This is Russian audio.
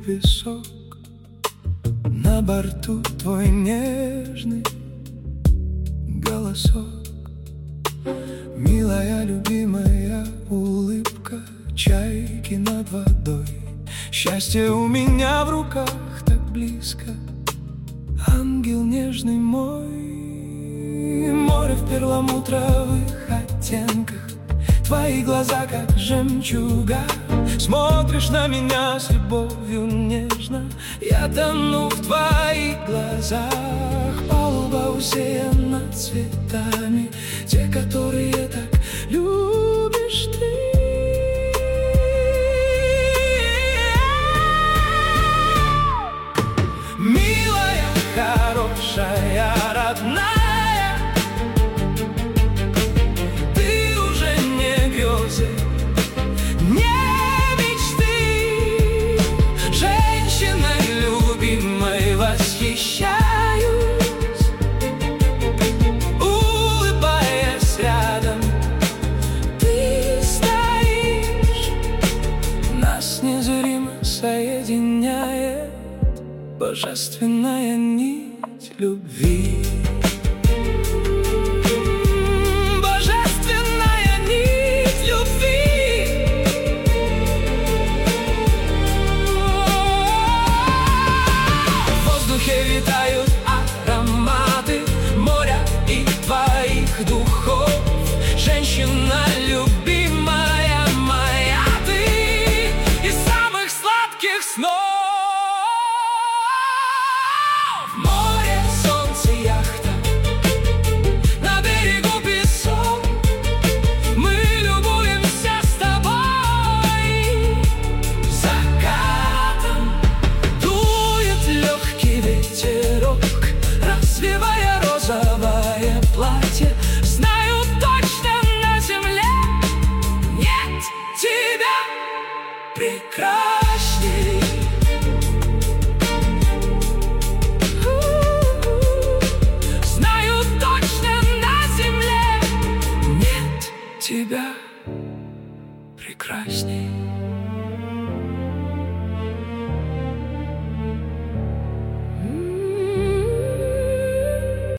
песок, на борту твой нежный голосок. Милая, любимая улыбка чайки над водой. Счастье у меня в руках так близко, ангел нежный мой. Море в перламутровых оттенках, твои глаза как жемчуга. Смотришь на меня с любовью нежно, я тону в твоих глазах. Палуба усеяна цветами, те, которые так любишь ты. Милая, хорошая, родная, ты уже не грезы, не мечты. Женщиной любимой восхищаюсь, улыбаясь рядом, ты стоишь. Нас незримо соединяет божественная нить любви. Божественная нить любви. В воздухе витают ароматы моря и твоих духов. Женщина любимая моя, ты из самых сладких снов.